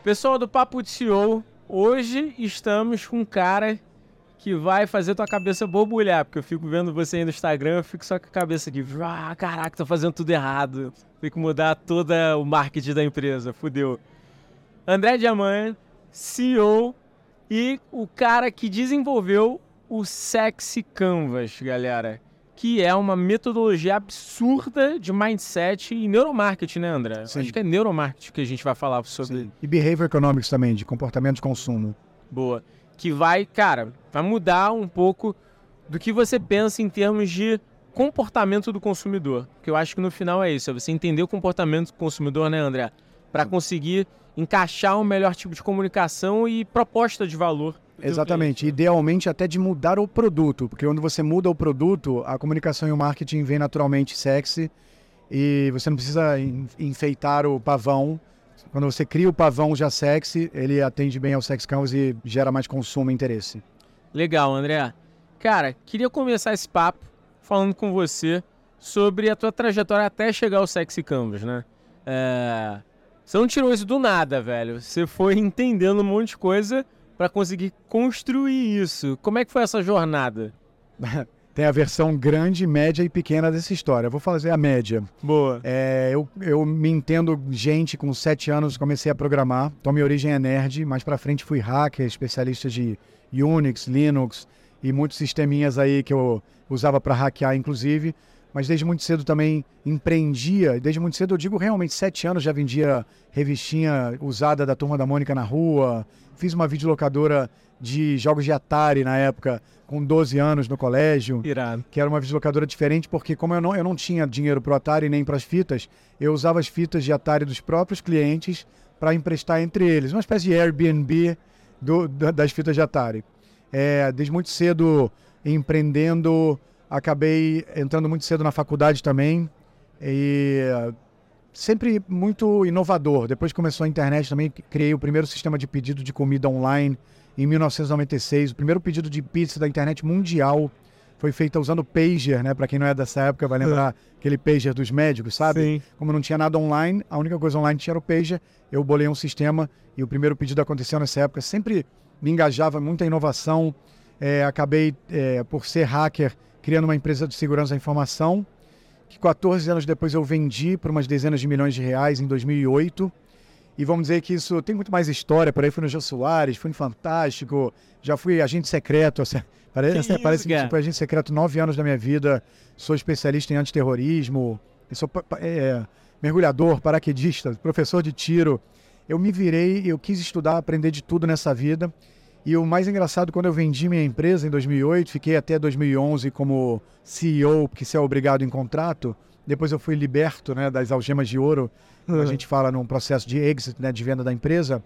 Pessoal do Papo de CEO, hoje estamos com um cara que vai fazer tua cabeça borbulhar, porque eu fico vendo você aí no Instagram, eu fico só com a cabeça aqui, caraca, tô fazendo tudo errado, tem que mudar todo o marketing da empresa, fudeu. André Diamant, CEO e o cara que desenvolveu o Sexy Canvas, galera, que é uma metodologia absurda de mindset e neuromarketing, né, André? Sim. Acho que é neuromarketing que a gente vai falar sobre. Sim. E behavior economics também, de comportamento de consumo. Boa. Que vai mudar um pouco do que você pensa em termos de comportamento do consumidor. Porque eu acho que no final é isso, é você entender o comportamento do consumidor, né, André? Para conseguir encaixar um melhor tipo de comunicação e proposta de valor. Exatamente. Idealmente até de mudar o produto, porque quando você muda o produto, a comunicação e o marketing vem naturalmente sexy e você não precisa enfeitar o pavão. Quando você cria o pavão já sexy, ele atende bem ao Sexy Canvas e gera mais consumo e interesse. Legal, André. Cara, queria começar esse papo falando com você sobre a tua trajetória até chegar ao Sexy Canvas, né? Você não tirou isso do nada, velho. Você foi entendendo um monte de coisa para conseguir construir isso. Como é que foi essa jornada? Tem a versão grande, média e pequena dessa história. Eu vou fazer a média. Boa. Eu me entendo gente com 7 anos, comecei a programar. Então minha origem é nerd, mais pra frente fui hacker, especialista de Unix, Linux e muitos sisteminhas aí que eu usava para hackear, inclusive. Mas desde muito cedo também empreendia. Desde muito cedo, eu digo realmente 7 anos, já vendia revistinha usada da Turma da Mônica na rua. Fiz uma videolocadora de jogos de Atari na época, com 12 anos no colégio. Irado. Que era uma videolocadora diferente, porque como eu não tinha dinheiro para o Atari nem para as fitas, eu usava as fitas de Atari dos próprios clientes para emprestar entre eles. Uma espécie de Airbnb das fitas de Atari. Desde muito cedo empreendendo, acabei entrando muito cedo na faculdade também. E sempre muito inovador. Depois que começou a internet também, criei o primeiro sistema de pedido de comida online em 1996. O primeiro pedido de pizza da internet mundial foi feito usando pager, né? Para quem não é dessa época vai lembrar aquele pager dos médicos, sabe? Sim. Como não tinha nada online, a única coisa online tinha o pager. Eu bolei um sistema e o primeiro pedido aconteceu nessa época. Sempre me engajava muita inovação. Acabei, por ser hacker, criando uma empresa de segurança da informação, que 14 anos depois eu vendi por umas dezenas de milhões de reais em 2008. E vamos dizer que isso tem muito mais história. Por aí fui no Jô Soares, fui no Fantástico, já fui agente secreto. Parece que fui agente secreto 9 anos da minha vida. Sou especialista em antiterrorismo, sou mergulhador, paraquedista, professor de tiro. Eu me virei, eu quis estudar, aprender de tudo nessa vida. E o mais engraçado, quando eu vendi minha empresa em 2008, fiquei até 2011 como CEO, porque você é obrigado em contrato. Depois eu fui liberto, né, das algemas de ouro, a gente fala num processo de exit, né, de venda da empresa.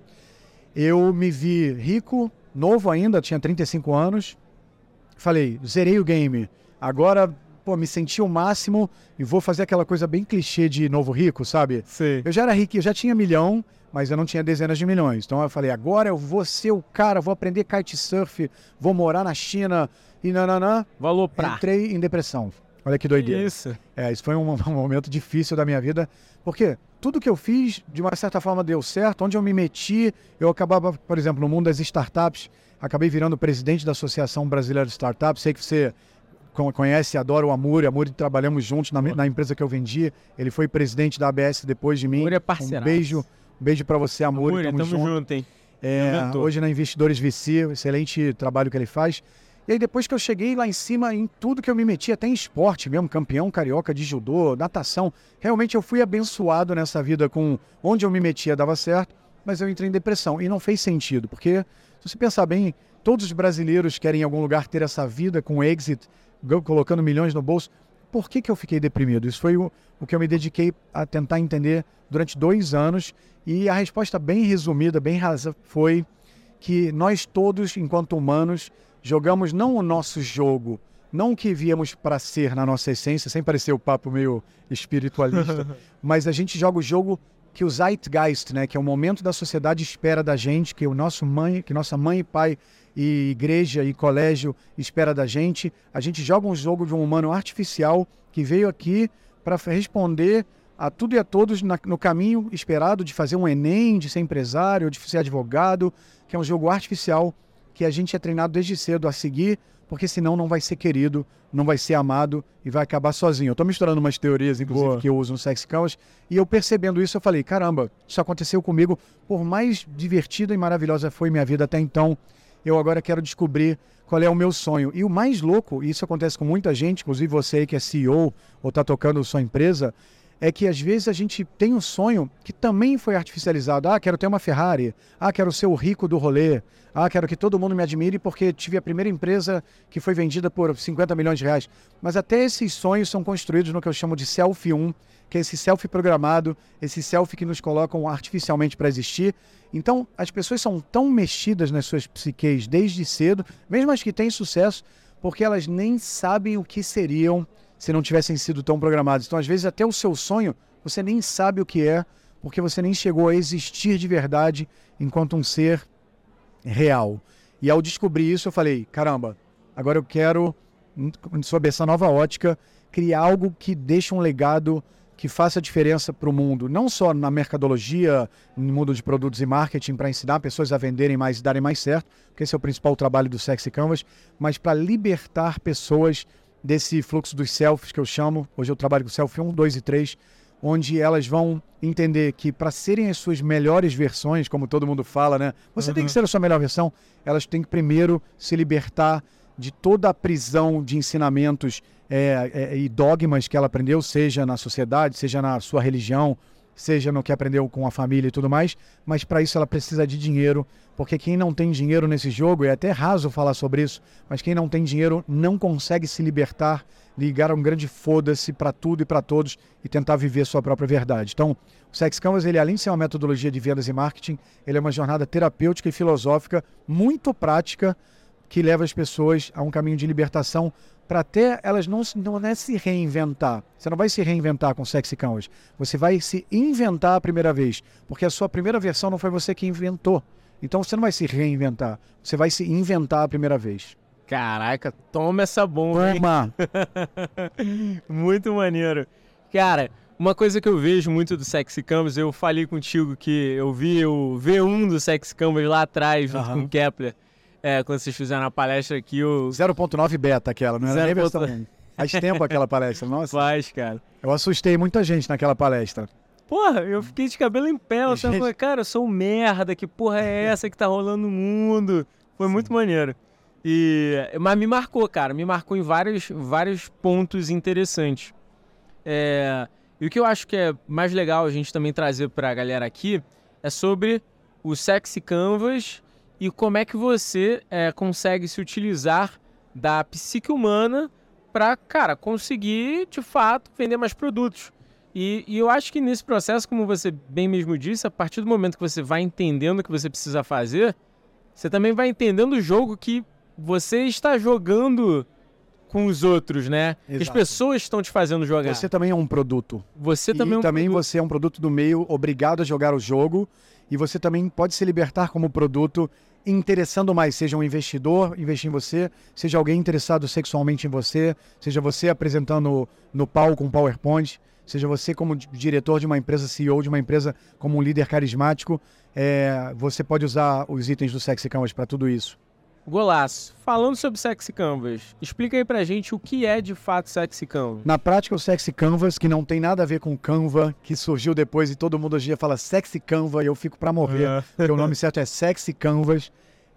Eu me vi rico, novo ainda, tinha 35 anos. Falei, zerei o game. Agora, me senti o máximo e vou fazer aquela coisa bem clichê de novo rico, sabe? Sim. Eu já era rico, eu já tinha milhão, mas eu não tinha dezenas de milhões. Então eu falei, agora eu vou ser o cara, vou aprender kitesurf, vou morar na China e nananã. Vou aloprar. Entrei em depressão. Olha que doideira. Isso. Isso foi um momento difícil da minha vida, porque tudo que eu fiz, de uma certa forma, deu certo. Onde eu me meti, eu acabava, por exemplo, no mundo das startups, acabei virando presidente da Associação Brasileira de Startups. Sei que você conhece, adora o Amuri. Amuri, trabalhamos juntos na empresa que eu vendi. Ele foi presidente da ABS depois de mim. Amuri é parceiraço. Um beijo para você, Amuri. Tamo junto, hein? Hoje na Investidores VC, excelente trabalho que ele faz. E aí depois que eu cheguei lá em cima, em tudo que eu me meti, até em esporte mesmo, campeão carioca de judô, natação, realmente eu fui abençoado nessa vida com onde eu me metia dava certo, mas eu entrei em depressão e não fez sentido, porque se você pensar bem, todos os brasileiros querem em algum lugar ter essa vida com exit, colocando milhões no bolso. Por que eu fiquei deprimido? Isso foi o que eu me dediquei a tentar entender durante 2 anos, e a resposta bem resumida, bem rasa, foi que nós todos, enquanto humanos, jogamos não o nosso jogo, não o que viemos para ser na nossa essência, sem parecer o papo meio espiritualista, mas a gente joga o jogo que o Zeitgeist, né, que é o momento da sociedade espera da gente, que nossa mãe e pai e igreja e colégio espera da gente. A gente joga um jogo de um humano artificial que veio aqui para responder a tudo e a todos no caminho esperado de fazer um Enem, de ser empresário, de ser advogado, que é um jogo artificial que a gente é treinado desde cedo a seguir, porque senão não vai ser querido, não vai ser amado e vai acabar sozinho. Eu estou misturando umas teorias, inclusive, que eu uso no Sexy Canvas, e eu percebendo isso, eu falei, caramba, isso aconteceu comigo, por mais divertida e maravilhosa foi minha vida até então, eu agora quero descobrir qual é o meu sonho. E o mais louco, e isso acontece com muita gente, inclusive você aí que é CEO ou está tocando sua empresa, é que às vezes a gente tem um sonho que também foi artificializado. Ah, quero ter uma Ferrari. Ah, quero ser o rico do rolê. Ah, quero que todo mundo me admire porque tive a primeira empresa que foi vendida por 50 milhões de reais. Mas até esses sonhos são construídos no que eu chamo de selfie 1, que é esse selfie programado, esse selfie que nos colocam artificialmente para existir. Então, as pessoas são tão mexidas nas suas psiques desde cedo, mesmo as que têm sucesso, porque elas nem sabem o que seriam se não tivessem sido tão programados. Então, às vezes, até o seu sonho, você nem sabe o que é, porque você nem chegou a existir de verdade enquanto um ser real. E ao descobrir isso, eu falei, caramba, agora eu quero, sob essa nova ótica, criar algo que deixe um legado que faça diferença para o mundo, não só na mercadologia, no mundo de produtos e marketing, para ensinar pessoas a venderem mais e darem mais certo, porque esse é o principal trabalho do Sexy Canvas, mas para libertar pessoas desse fluxo dos selfies que eu chamo. Hoje eu trabalho com selfie 1, 2 e 3, onde elas vão entender que para serem as suas melhores versões, como todo mundo fala, né? Você tem que ser a sua melhor versão, elas têm que primeiro se libertar de toda a prisão de ensinamentos e dogmas que ela aprendeu, seja na sociedade, seja na sua religião, seja no que aprendeu com a família e tudo mais, mas para isso ela precisa de dinheiro, porque quem não tem dinheiro nesse jogo, é até raso falar sobre isso, mas quem não tem dinheiro não consegue se libertar, ligar um grande foda-se para tudo e para todos e tentar viver sua própria verdade. Então, o Sexy Canvas, ele além de ser uma metodologia de vendas e marketing, ele é uma jornada terapêutica e filosófica muito prática que leva as pessoas a um caminho de libertação para até elas não é se reinventar. Você não vai se reinventar com Sexy Canvas. Você vai se inventar a primeira vez, porque a sua primeira versão não foi você que inventou. Então você não vai se reinventar, você vai se inventar a primeira vez. Caraca, toma essa bomba, hein? Toma! Muito maneiro. Cara, uma coisa que eu vejo muito do Sexy Canvas, eu falei contigo que eu vi o V1 do Sexy Canvas lá atrás, junto com o Kepler. Quando vocês fizeram a palestra aqui, o 0.9 beta aquela, não era nem versão 1. Faz tempo aquela palestra, nossa. Faz, cara. Eu assustei muita gente naquela palestra. Porra, eu fiquei de cabelo em pé. Eu falei, cara, eu sou um merda, que porra é essa que tá rolando no mundo? Foi muito maneiro. Mas me marcou, cara, me marcou em vários pontos interessantes. E o que eu acho que é mais legal a gente também trazer pra galera aqui é sobre o Sexy Canvas e como é que você consegue se utilizar da psique humana para, cara, conseguir, de fato, vender mais produtos. E eu acho que nesse processo, como você bem mesmo disse, a partir do momento que você vai entendendo o que você precisa fazer, você também vai entendendo o jogo que você está jogando com os outros, né? As pessoas estão te fazendo jogar. Você também é um produto. Você também é um também produto. Você é um produto do meio, obrigado a jogar o jogo, e você também pode se libertar como produto, interessando mais, seja um investidor investir em você, seja alguém interessado sexualmente em você, seja você apresentando no palco um PowerPoint, seja você como diretor de uma empresa, CEO de uma empresa, como um líder carismático, você pode usar os itens do Sexy Canvas para tudo isso. Golaço. Falando sobre Sexy Canvas, explica aí pra gente o que é de fato Sexy Canvas. Na prática, o Sexy Canvas, que não tem nada a ver com Canva, que surgiu depois e todo mundo hoje em dia fala Sexy Canva e eu fico pra morrer, porque o nome certo é Sexy Canvas.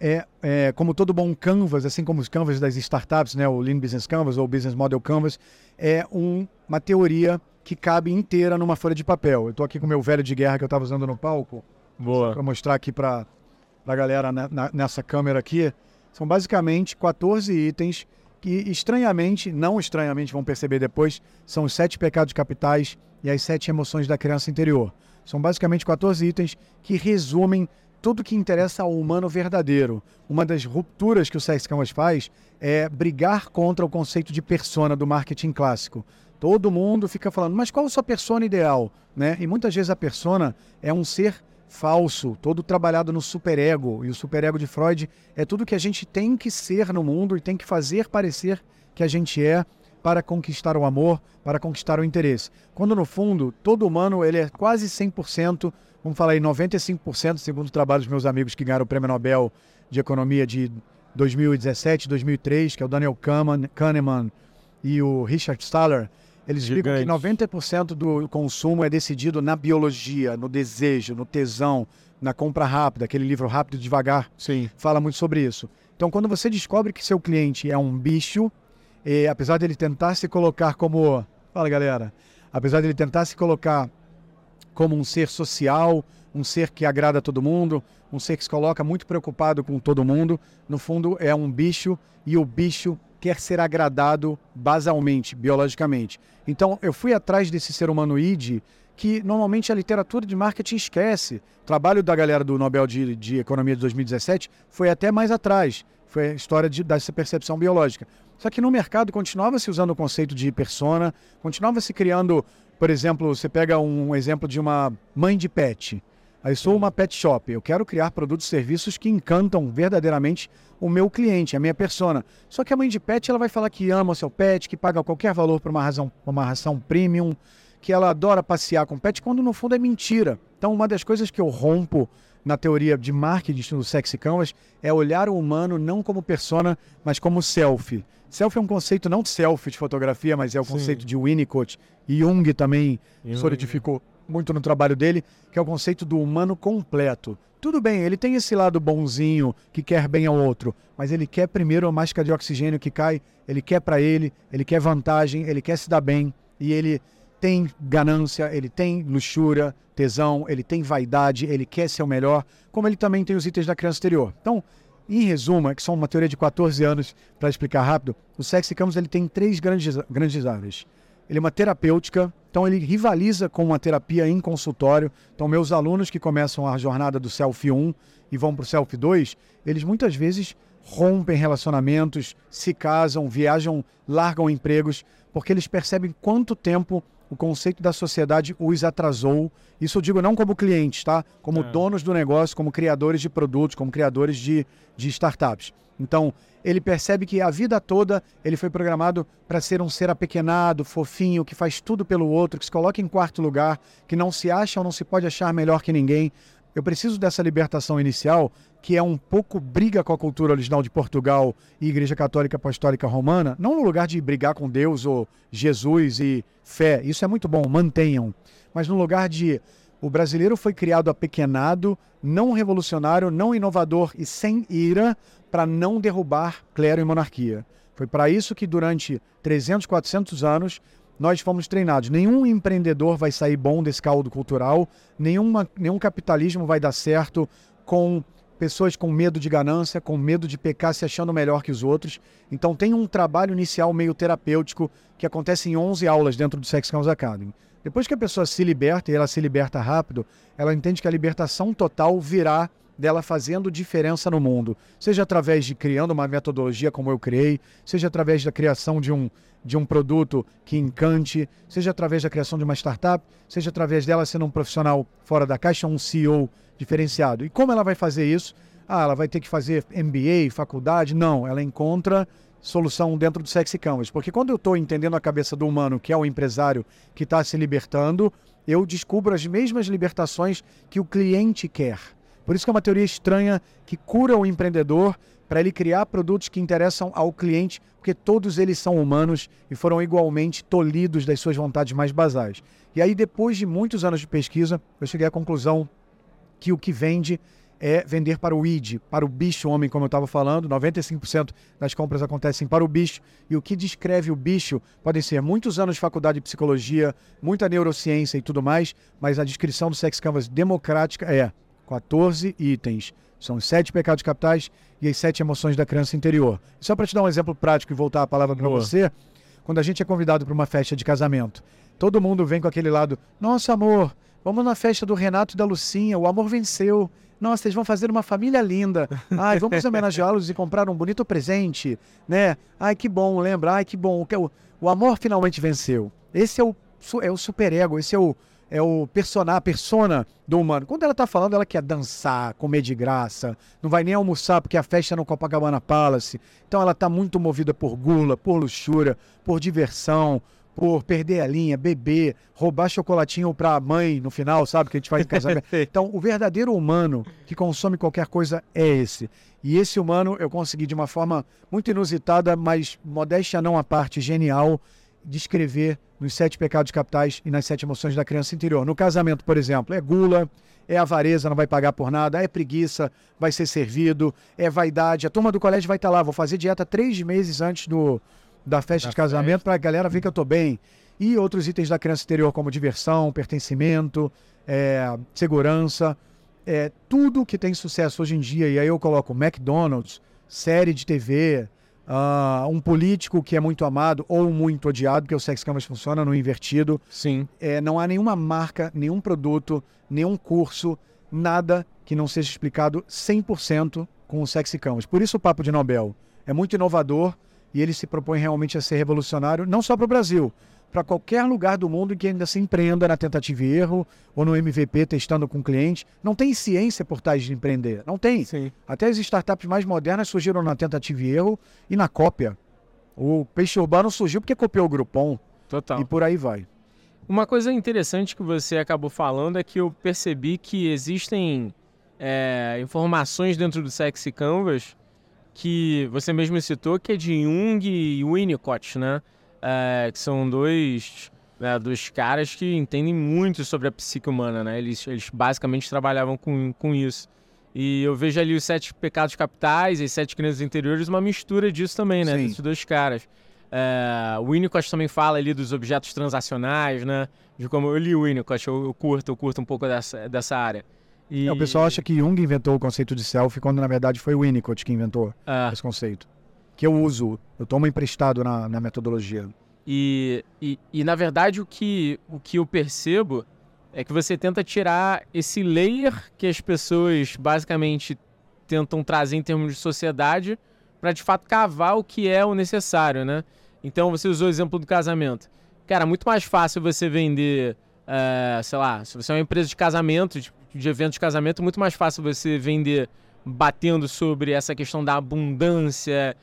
Como todo bom Canvas, assim como os Canvas das startups, né, o Lean Business Canvas ou o Business Model Canvas, é uma teoria que cabe inteira numa folha de papel. Eu tô aqui com o meu velho de guerra que eu estava usando no palco. Boa. Para mostrar aqui para a galera nessa câmera aqui. São basicamente 14 itens que, não estranhamente, vão perceber depois, são os 7 pecados capitais e as 7 emoções da criança interior. São basicamente 14 itens que resumem tudo que interessa ao humano verdadeiro. Uma das rupturas que o Sexy Canvas faz é brigar contra o conceito de persona do marketing clássico. Todo mundo fica falando, mas qual a sua persona ideal? Né? E muitas vezes a persona é um ser falso, todo trabalhado no superego. E o superego de Freud é tudo que a gente tem que ser no mundo e tem que fazer parecer que a gente é para conquistar o amor, para conquistar o interesse. Quando, no fundo, todo humano ele é quase 100%, vamos falar aí 95%, segundo o trabalho dos meus amigos que ganharam o Prêmio Nobel de Economia de 2017, 2003, que é o Daniel Kahneman e o Richard Thaler. Eles explicam que 90% do consumo é decidido na biologia, no desejo, no tesão, na compra rápida. Aquele livro Rápido e Devagar fala muito sobre isso. Então, quando você descobre que seu cliente é um bicho, apesar dele tentar se colocar como... Fala, galera. Apesar dele tentar se colocar como um ser social, um ser que agrada a todo mundo, um ser que se coloca muito preocupado com todo mundo, no fundo é um bicho, e o bicho quer ser agradado basalmente, biologicamente. Então, eu fui atrás desse ser humano id, que normalmente a literatura de marketing esquece. O trabalho da galera do Nobel de Economia de 2017 foi até mais atrás. Foi a história dessa percepção biológica. Só que no mercado continuava se usando o conceito de persona, continuava se criando, por exemplo, você pega um exemplo de uma mãe de pet. Aí sou uma pet shop, eu quero criar produtos e serviços que encantam verdadeiramente o meu cliente, a minha persona. Só que a mãe de pet ela vai falar que ama o seu pet, que paga qualquer valor por uma ração premium, que ela adora passear com o pet, quando no fundo é mentira. Então uma das coisas que eu rompo na teoria de marketing do Sexy Canvas é olhar o humano não como persona, mas como selfie. Selfie é um conceito não de selfie de fotografia, mas é o conceito de Winnicott, e Jung também solidificou muito no trabalho dele, que é o conceito do humano completo. Tudo bem, ele tem esse lado bonzinho, que quer bem ao outro, mas ele quer primeiro a máscara de oxigênio que cai, ele quer para ele quer vantagem, ele quer se dar bem, e ele tem ganância, ele tem luxúria, tesão, ele tem vaidade, ele quer ser o melhor, como ele também tem os itens da criança exterior. Então, em resumo, que são uma teoria de 14 anos, para explicar rápido, o Sexy Canvas ele tem 3 grandes áreas. Ele é uma terapêutica, então ele rivaliza com uma terapia em consultório. Então meus alunos que começam a jornada do Selfie 1 e vão para o Selfie 2, eles muitas vezes rompem relacionamentos, se casam, viajam, largam empregos, porque eles percebem quanto tempo o conceito da sociedade os atrasou. Isso eu digo não como clientes, tá? Como donos do negócio, como criadores de produtos, como criadores de startups. Então, ele percebe que a vida toda ele foi programado para ser um ser apequenado, fofinho, que faz tudo pelo outro, que se coloca em quarto lugar, que não se acha ou não se pode achar melhor que ninguém. Eu preciso dessa libertação inicial, que é um pouco briga com a cultura original de Portugal e Igreja Católica Apostólica Romana, não no lugar de brigar com Deus ou Jesus e fé, isso é muito bom, mantenham, mas no lugar de o brasileiro foi criado apequenado, não revolucionário, não inovador e sem ira, para não derrubar clero e monarquia. Foi para isso que durante 300, 400 anos nós fomos treinados. Nenhum empreendedor vai sair bom desse caldo cultural, nenhum capitalismo vai dar certo com pessoas com medo de ganância, com medo de pecar, se achando melhor que os outros. Então tem um trabalho inicial meio terapêutico que acontece em 11 aulas dentro do Sexy Canvas Academy. Depois que a pessoa se liberta, e ela se liberta rápido, ela entende que a libertação total virá dela fazendo diferença no mundo. Seja através de criando uma metodologia como eu criei, seja através da criação de um produto que encante, seja através da criação de uma startup, seja através dela sendo um profissional fora da caixa, um CEO diferenciado. E como ela vai fazer isso? Ela vai ter que fazer MBA, faculdade? Não, ela encontra solução dentro do Sexy Canvas. Porque quando eu estou entendendo a cabeça do humano, que é o empresário que está se libertando, eu descubro as mesmas libertações que o cliente quer. Por isso que é uma teoria estranha que cura o empreendedor para ele criar produtos que interessam ao cliente, porque todos eles são humanos e foram igualmente tolhidos das suas vontades mais basais. E aí, depois de muitos anos de pesquisa, eu cheguei à conclusão que o que vende é vender para o id, para o bicho homem, como eu estava falando. 95% das compras acontecem para o bicho, e o que descreve o bicho podem ser muitos anos de faculdade de psicologia, muita neurociência e tudo mais, mas a descrição do Sexy Canvas democrática é 14 itens. São os 7 pecados capitais e as 7 emoções da criança interior. Só para te dar um exemplo prático e voltar a palavra para você, quando a gente é convidado para uma festa de casamento, todo mundo vem com aquele lado, nossa amor, vamos na festa do Renato e da Lucinha, o amor venceu. Nossa, eles vão fazer uma família linda. Ai, vamos homenageá-los e comprar um bonito presente, né? Ai, que bom, lembra? Ai, que bom. O amor finalmente venceu. Esse é o superego, esse é a persona do humano. Quando ela tá falando, ela quer dançar, comer de graça, não vai nem almoçar porque a festa é no Copacabana Palace. Então ela tá muito movida por gula, por luxúria, por diversão, por perder a linha, beber, roubar chocolatinho pra mãe no final, sabe? Que a gente faz em casamento. Então, o verdadeiro humano que consome qualquer coisa é esse. E esse humano eu consegui, de uma forma muito inusitada, mas modéstia não à parte, genial, descrever nos 7 pecados capitais e nas 7 emoções da criança interior. No casamento, por exemplo, é gula, é avareza, não vai pagar por nada, é preguiça, vai ser servido, é vaidade. A turma do colégio vai estar lá, vou fazer dieta 3 meses antes da festa de casamento para a galera ver que eu estou bem. E outros itens da criança interior, como diversão, pertencimento, segurança, tudo que tem sucesso hoje em dia. E aí eu coloco McDonald's, série de TV, um político que é muito amado ou muito odiado, porque o Sex Canvas funciona no invertido. Sim. Não há nenhuma marca, nenhum produto, nenhum curso, nada que não seja explicado 100% com o Sex Canvas. Por isso o Papo de Nobel é muito inovador e ele se propõe realmente a ser revolucionário, não só para o Brasil, para qualquer lugar do mundo em que ainda se empreenda na tentativa e erro ou no MVP testando com cliente. Não tem ciência por trás de empreender, não tem. Sim. Até as startups mais modernas surgiram na tentativa e erro e na cópia. O peixe urbano surgiu porque copiou o Groupon. Total. E por aí vai. Uma coisa interessante que você acabou falando é que eu percebi que existem informações dentro do Sex Canvas que você mesmo citou, que é de Jung e Winnicott, né? Que são dois caras que entendem muito sobre a psique humana, né? Eles basicamente trabalhavam com isso. E eu vejo ali os 7 pecados capitais e as 7 crianças interiores, uma mistura disso também, né? Sim. Desses dois caras. O Winnicott também fala ali dos objetos transacionais, né? De como eu li o Winnicott, eu curto um pouco dessa área. E... O pessoal acha que Jung inventou o conceito de self, quando na verdade foi o Winnicott que inventou esse conceito. Que eu uso, eu tomo emprestado na metodologia. E na verdade o que eu percebo é que você tenta tirar esse layer que as pessoas basicamente tentam trazer em termos de sociedade para de fato cavar o que é o necessário, né? Então você usou o exemplo do casamento. Cara, muito mais fácil você vender, sei lá, se você é uma empresa de casamento, de eventos de casamento, muito mais fácil você vender batendo sobre essa questão da abundância,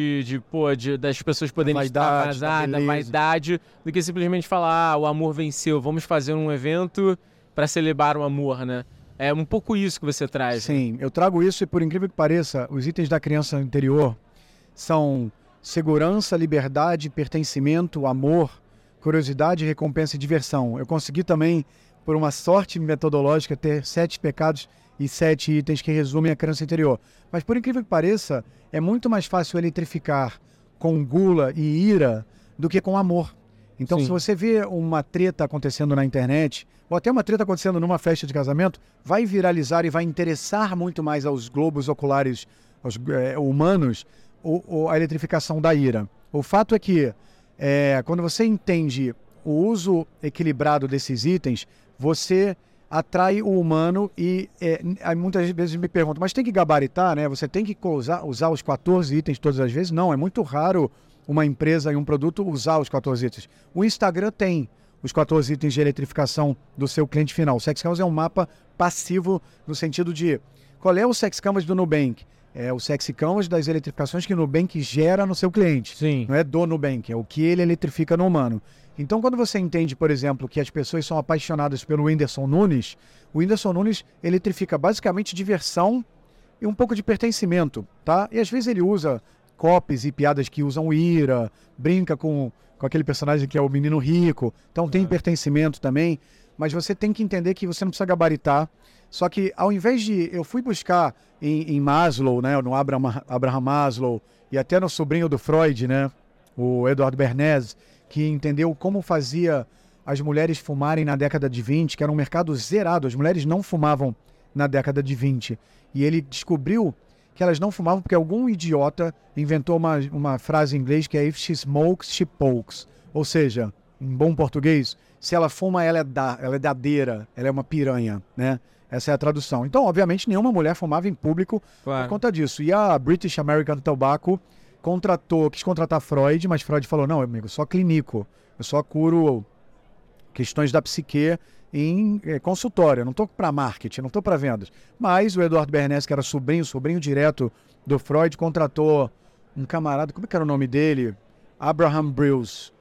das pessoas poderem estar casadas, da vaidade, do que simplesmente falar, o amor venceu, vamos fazer um evento para celebrar o amor, né? É um pouco isso que você traz. Sim, eu trago isso e, por incrível que pareça, os itens da criança interior são segurança, liberdade, pertencimento, amor, curiosidade, recompensa e diversão. Eu consegui também, por uma sorte metodológica, ter 7 pecados e 7 itens que resumem a criança interior. Mas, por incrível que pareça, é muito mais fácil eletrificar com gula e ira do que com amor. Então, Sim. Se você vê uma treta acontecendo na internet, ou até uma treta acontecendo numa festa de casamento, vai viralizar e vai interessar muito mais aos globos oculares humanos a eletrificação da ira. O fato é que, quando você entende o uso equilibrado desses itens, você atrai o humano e muitas vezes me perguntam, mas tem que gabaritar, né? Você tem que usar os 14 itens todas as vezes? Não, é muito raro uma empresa e um produto usar os 14 itens. O Instagram tem os 14 itens de eletrificação do seu cliente final. O Sex Canvas é um mapa passivo no sentido de qual é o Sex Canvas do Nubank? É o Sex Canvas das eletrificações que o Nubank gera no seu cliente. Sim. Não é do Nubank, é o que ele eletrifica no humano. Então, quando você entende, por exemplo, que as pessoas são apaixonadas pelo Whindersson Nunes, o Whindersson Nunes eletrifica basicamente diversão e um pouco de pertencimento, tá? E às vezes ele usa copies e piadas que usam ira, brinca com aquele personagem que é o menino rico, então tem pertencimento também, mas você tem que entender que você não precisa gabaritar. Só que ao invés de... Eu fui buscar em Maslow, né, no Abraham Maslow, e até no sobrinho do Freud, né, o Edward Bernays, que entendeu como fazia as mulheres fumarem na década de 20, que era um mercado zerado, as mulheres não fumavam na década de 20. E ele descobriu que elas não fumavam porque algum idiota inventou uma frase em inglês que é if she smokes, she pokes. Ou seja, em bom português, se ela fuma, ela é dadeira, ela é uma piranha, né? Essa é a tradução. Então, obviamente, nenhuma mulher fumava em público por conta disso. E a British American Tobacco quis contratar Freud, mas Freud falou, não, amigo, eu só clinico, eu só curo questões da psique em consultório, eu não estou para marketing, não estou para vendas. Mas o Eduardo Bernays, que era sobrinho direto do Freud, contratou um camarada, como é que era o nome dele? Abraham Brils,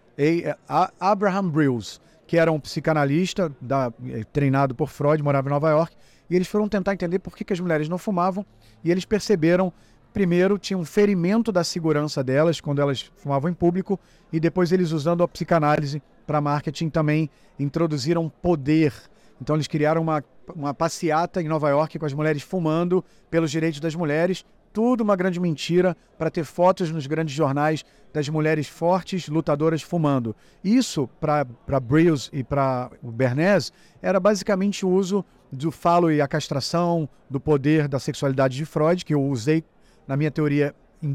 que era um psicanalista treinado por Freud, morava em Nova York, e eles foram tentar entender por que as mulheres não fumavam, e eles perceberam, primeiro, tinha um ferimento da segurança delas quando elas fumavam em público, e depois eles, usando a psicanálise para marketing, também introduziram poder. Então eles criaram uma passeata em Nova York com as mulheres fumando pelos direitos das mulheres, tudo uma grande mentira para ter fotos nos grandes jornais das mulheres fortes, lutadoras fumando. Isso, para Brils e para o Bernays, era basicamente o uso do falo e a castração, do poder da sexualidade de Freud, que eu usei na minha teoria em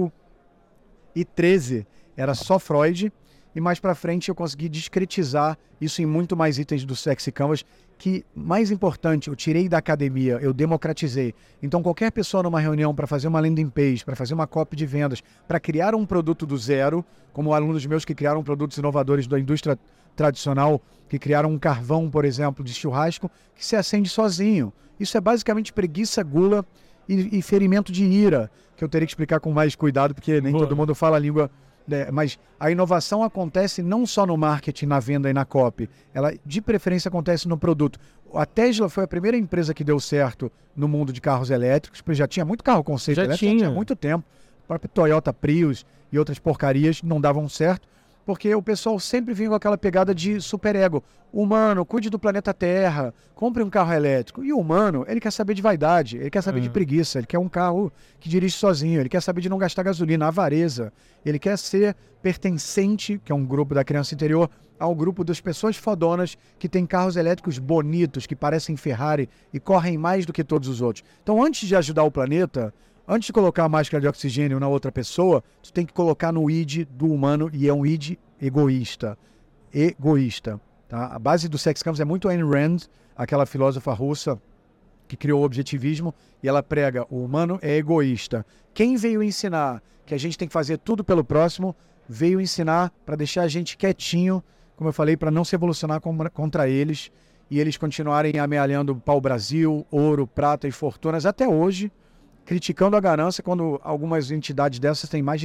2013, era só Freud, e mais para frente eu consegui discretizar isso em muito mais itens do Sexy Canvas, que, mais importante, eu tirei da academia, eu democratizei. Então qualquer pessoa numa reunião para fazer uma landing page, para fazer uma copy de vendas, para criar um produto do zero, como alunos meus que criaram produtos inovadores da indústria tradicional, que criaram um carvão, por exemplo, de churrasco, que se acende sozinho. Isso é basicamente preguiça, gula e ferimento de ira, que eu teria que explicar com mais cuidado, porque nem todo mundo fala a língua. Mas a inovação acontece não só no marketing, na venda e na copy. Ela, de preferência, acontece no produto. A Tesla foi a primeira empresa que deu certo no mundo de carros elétricos, porque já tinha muito carro conceito elétrico, já tinha muito tempo. A própria Toyota Prius e outras porcarias não davam certo, porque o pessoal sempre vinha com aquela pegada de superego. Humano, cuide do planeta Terra, compre um carro elétrico. E o humano, ele quer saber de vaidade, ele quer saber de preguiça, ele quer um carro que dirige sozinho, ele quer saber de não gastar gasolina, avareza. Ele quer ser pertencente, que é um grupo da criança interior, ao grupo das pessoas fodonas que têm carros elétricos bonitos, que parecem Ferrari e correm mais do que todos os outros. Então, antes de ajudar o planeta, antes de colocar a máscara de oxigênio na outra pessoa, tu tem que colocar no id do humano, e é um id egoísta. Egoísta. Tá? A base do Sex Canvas é muito Ayn Rand, aquela filósofa russa que criou o objetivismo, e ela prega: o humano é egoísta. Quem veio ensinar que a gente tem que fazer tudo pelo próximo, veio ensinar para deixar a gente quietinho, como eu falei, para não se evolucionar contra eles, e eles continuarem amealhando pau-brasil, ouro, prata e fortunas até hoje, criticando a ganância, quando algumas entidades dessas têm mais de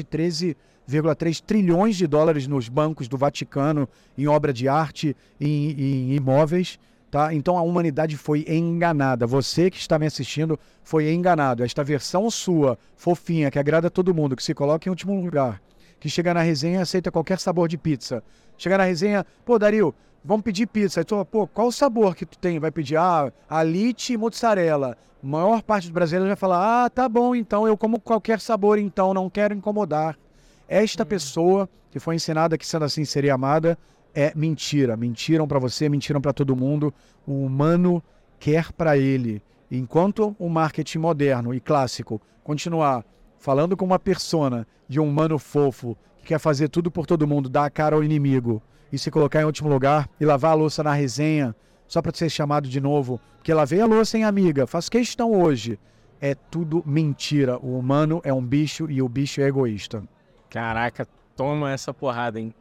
13,3 trilhões de dólares nos bancos do Vaticano, em obra de arte, em imóveis. Tá? Então a humanidade foi enganada. Você que está me assistindo foi enganado. Esta versão sua, fofinha, que agrada a todo mundo, que se coloca em último lugar, que chega na resenha e aceita qualquer sabor de pizza. Chega na resenha: pô, Dario, vamos pedir pizza. Aí tu fala: pô, qual o sabor que tu tem? Vai pedir: alite e mozzarella. A maior parte dos brasileiros vai falar: tá bom, então eu como qualquer sabor, então não quero incomodar. Esta pessoa que foi ensinada que sendo assim seria amada, é mentira. Mentiram para você, mentiram para todo mundo. O humano quer para ele. Enquanto o marketing moderno e clássico continuar falando com uma persona de um humano fofo que quer fazer tudo por todo mundo, dar a cara ao inimigo e se colocar em último lugar e lavar a louça na resenha só para ser chamado de novo, porque lavei a louça, hein, amiga? Faço questão hoje. É tudo mentira. O humano é um bicho e o bicho é egoísta. Caraca, toma essa porrada, hein?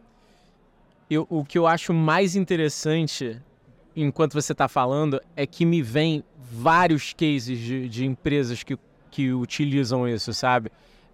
O que eu acho mais interessante, enquanto você está falando, é que me vem vários cases de empresas que utilizam isso, sabe?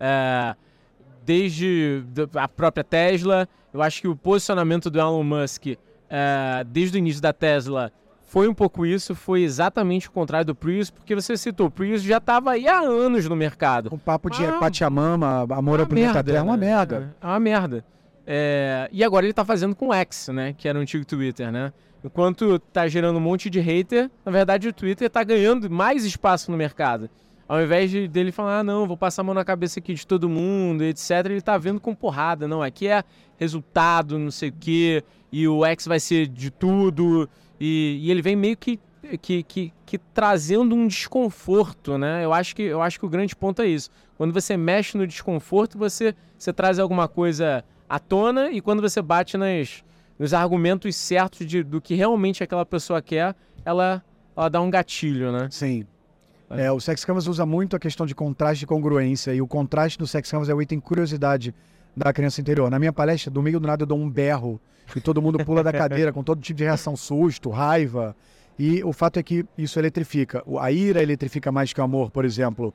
Desde a própria Tesla, eu acho que o posicionamento do Elon Musk, desde o início da Tesla, foi um pouco isso, foi exatamente o contrário do Prius, porque você citou, o Prius já estava aí há anos no mercado. O papo de Pachamama, amor ao planeta Terra, é uma merda. É uma merda. E agora ele está fazendo com o X, né, que era o antigo Twitter, né? Enquanto tá gerando um monte de hater, na verdade o Twitter está ganhando mais espaço no mercado. Ao invés dele falar: não, vou passar a mão na cabeça aqui de todo mundo, etc., ele tá vendo com porrada. Não, aqui é resultado, não sei o quê, e o X vai ser de tudo. E ele vem meio que trazendo um desconforto, né? Eu acho que o grande ponto é isso. Quando você mexe no desconforto, você traz alguma coisa à tona, e quando você bate nos argumentos certos do que realmente aquela pessoa quer, ela dá um gatilho, né? Sim. O Sex Canvas usa muito a questão de contraste e congruência, e o contraste do Sex Canvas é o item curiosidade da criança interior. Na minha palestra, do meio do nada eu dou um berro e todo mundo pula da cadeira com todo tipo de reação, susto, raiva. E o fato é que isso eletrifica. A ira eletrifica mais que o amor, por exemplo.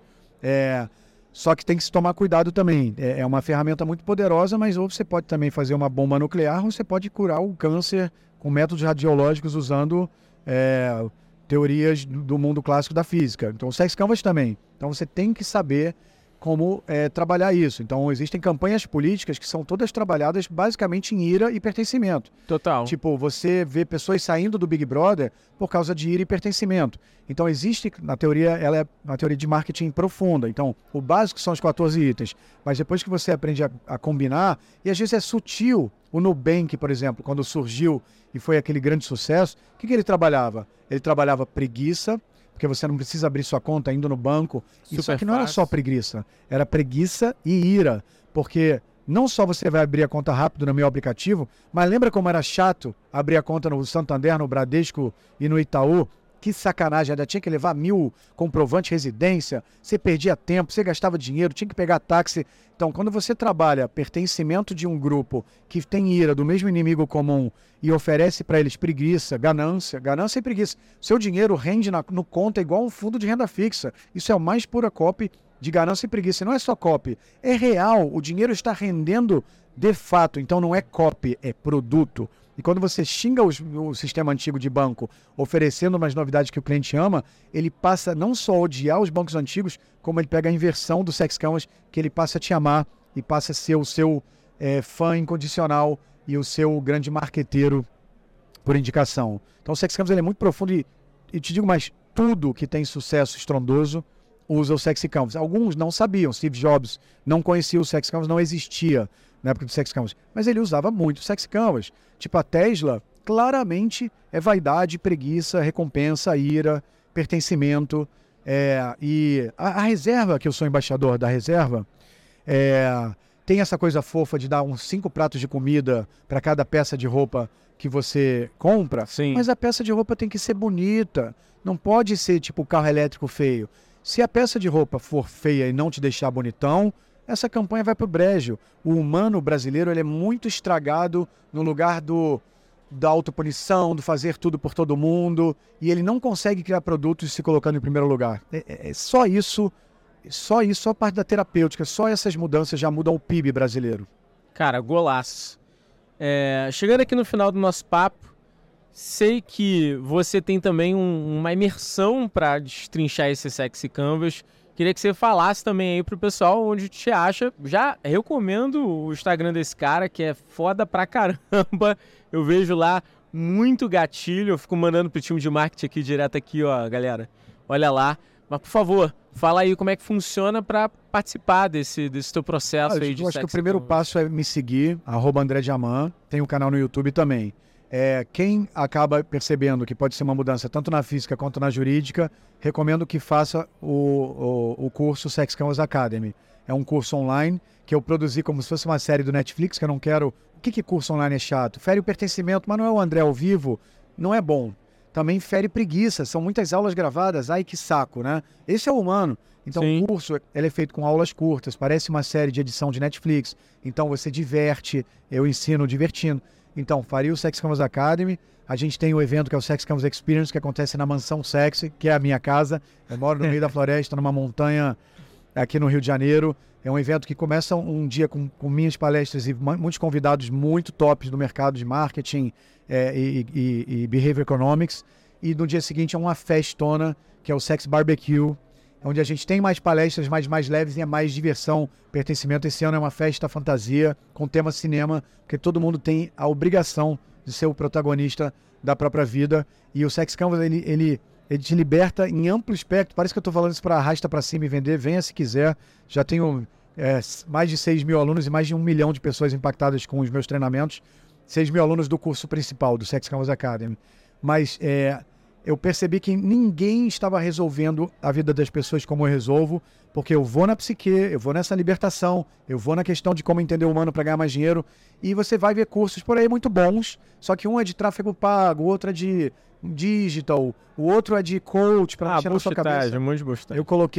Só que tem que se tomar cuidado também. É uma ferramenta muito poderosa, mas ou você pode também fazer uma bomba nuclear, ou você pode curar o câncer com métodos radiológicos usando teorias do mundo clássico da física. Então, o Sex Canvas também. Então, você tem que saber como trabalhar isso. Então, existem campanhas políticas que são todas trabalhadas basicamente em ira e pertencimento. Total. Tipo, você vê pessoas saindo do Big Brother por causa de ira e pertencimento. Então, existe, na teoria, ela é uma teoria de marketing profunda. Então, o básico são os 14 itens. Mas depois que você aprende a combinar, e às vezes é sutil. O Nubank, por exemplo, quando surgiu e foi aquele grande sucesso, o que ele trabalhava? Ele trabalhava preguiça, porque você não precisa abrir sua conta indo no banco. Isso aqui não era só preguiça, era preguiça e ira, porque não só você vai abrir a conta rápido no meu aplicativo, mas lembra como era chato abrir a conta no Santander, no Bradesco e no Itaú? Que sacanagem, ainda tinha que levar 1000 comprovantes de residência, você perdia tempo, você gastava dinheiro, tinha que pegar táxi. Então, quando você trabalha pertencimento de um grupo que tem ira do mesmo inimigo comum e oferece para eles preguiça, ganância e preguiça, seu dinheiro rende no conta igual um fundo de renda fixa. Isso é o mais pura copy de ganância e preguiça. E não é só copy, é real, o dinheiro está rendendo de fato, então não é copy, é produto. E quando você xinga o sistema antigo de banco, oferecendo umas novidades que o cliente ama, ele passa não só a odiar os bancos antigos, como ele pega a inversão do Sex Canvas, que ele passa a te amar e passa a ser o seu fã incondicional e o seu grande marqueteiro por indicação. Então o Sex Canvas ele é muito profundo e te digo mais, tudo que tem sucesso estrondoso usa o Sex Canvas. Alguns não sabiam, Steve Jobs não conhecia o Sex Canvas, não existia na época do Sex Canvas, mas ele usava muito o Sex Canvas. Tipo, a Tesla, claramente é vaidade, preguiça, recompensa, ira, pertencimento. E a reserva, que eu sou embaixador da reserva, tem essa coisa fofa de dar uns 5 pratos de comida para cada peça de roupa que você compra. Sim. Mas a peça de roupa tem que ser bonita, não pode ser tipo carro elétrico feio. Se a peça de roupa for feia e não te deixar bonitão, essa campanha vai para o brejo. O humano brasileiro ele é muito estragado no lugar da autopunição, do fazer tudo por todo mundo, e ele não consegue criar produtos se colocando em primeiro lugar. Só isso, só a parte da terapêutica, só essas mudanças já mudam o PIB brasileiro. Cara, golaço. Chegando aqui no final do nosso papo, sei que você tem também uma imersão para destrinchar esse Sex Canvas. Queria que você falasse também aí pro pessoal onde te acha. Já recomendo o Instagram desse cara, que é foda pra caramba. Eu vejo lá muito gatilho. Eu fico mandando pro time de marketing aqui, direto aqui, ó, galera. Olha lá. Mas, por favor, fala aí como é que funciona para participar desse teu processo aí de Eu acho que o primeiro passo é me seguir, @AndréDiamant. Tem um canal no YouTube também. Quem acaba percebendo que pode ser uma mudança tanto na física quanto na jurídica, recomendo que faça o curso Sex Canvas Academy. É um curso online que eu produzi como se fosse uma série do Netflix, que eu não quero... O que curso online é chato? Fere o pertencimento, mas não é o André ao vivo, não é bom. Também fere preguiça, são muitas aulas gravadas, ai que saco, né? Esse é o humano. Então Sim. O curso ele é feito com aulas curtas, parece uma série de edição de Netflix. Então você diverte, eu ensino divertindo. Então, faria o Sex Canvas Academy. A gente tem o evento que é o Sex Canvas Experience, que acontece na Mansão Sexy, que é a minha casa. Eu moro no meio da floresta, numa montanha aqui no Rio de Janeiro. É um evento que começa um dia com minhas palestras e muitos convidados muito tops do mercado de marketing e Behavior Economics. E no dia seguinte é uma festona, que é o Sex Barbecue, onde a gente tem mais palestras mais leves e é mais diversão, pertencimento. Esse ano é uma festa fantasia com tema cinema, porque todo mundo tem a obrigação de ser o protagonista da própria vida. E o Sex Canvas, ele te liberta em amplo espectro. Parece que eu estou falando isso para arrasta para cima e vender. Venha se quiser. Já tenho mais de 6 mil alunos e mais de 1 milhão de pessoas impactadas com os meus treinamentos. 6 mil alunos do curso principal, do Sex Canvas Academy. Mas eu percebi que ninguém estava resolvendo a vida das pessoas como eu resolvo, porque eu vou na psique, eu vou nessa libertação, eu vou na questão de como entender o humano para ganhar mais dinheiro, e você vai ver cursos por aí muito bons, só que um é de tráfego pago, o outro é de digital, o outro é de coach para tirar na sua cabeça. Um monte de bostagem. Eu coloquei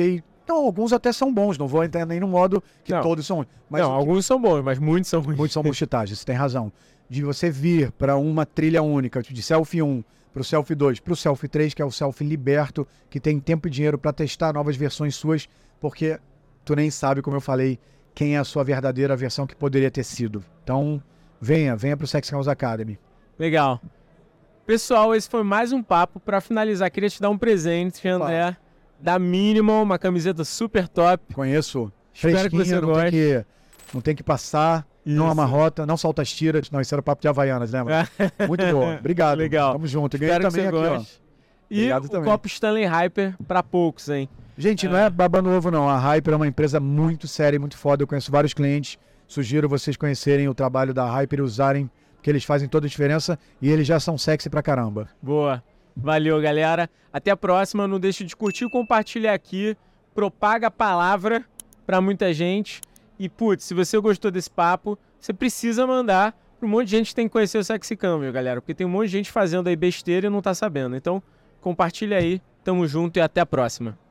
Então, alguns até são bons, não vou entrar nem no modo que Não. todos são. Mas Não, alguns são bons, mas muitos são ruins. muitos são bullshitagem, você tem razão. De você vir para uma trilha única, de Selfie 1 para o Selfie 2, para o Selfie 3, que é o Selfie liberto, que tem tempo e dinheiro para testar novas versões suas, porque tu nem sabe, como eu falei, quem é a sua verdadeira versão que poderia ter sido. Então, venha para o Sexy House Academy. Legal. Pessoal, esse foi mais um papo. Para finalizar, queria te dar um presente, André, da Minimal, uma camiseta super top. Conheço. Espero que você goste. Não tem que passar, Isso. não amarrota, não solta as tiras. Não, isso era o papo de Havaianas, lembra? Muito bom. Obrigado. Legal. Tamo junto. E ganhei Espero que também você aqui, goste. ó. E Obrigado o também. copo Stanley Hyper para poucos, hein? Gente, não é babando ovo, não. A Hyper é uma empresa muito séria e muito foda. Eu conheço vários clientes. Sugiro vocês conhecerem o trabalho da Hyper e usarem, porque eles fazem toda a diferença e eles já são sexy pra caramba. Boa. Valeu, galera. Até a próxima. Não deixe de curtir, compartilhar aqui. Propaga a palavra para muita gente. E, putz, se você gostou desse papo, você precisa mandar para um monte de gente que tem que conhecer o Sexy Cam, galera. Porque tem um monte de gente fazendo aí besteira e não tá sabendo. Então, compartilha aí. Tamo junto e até a próxima.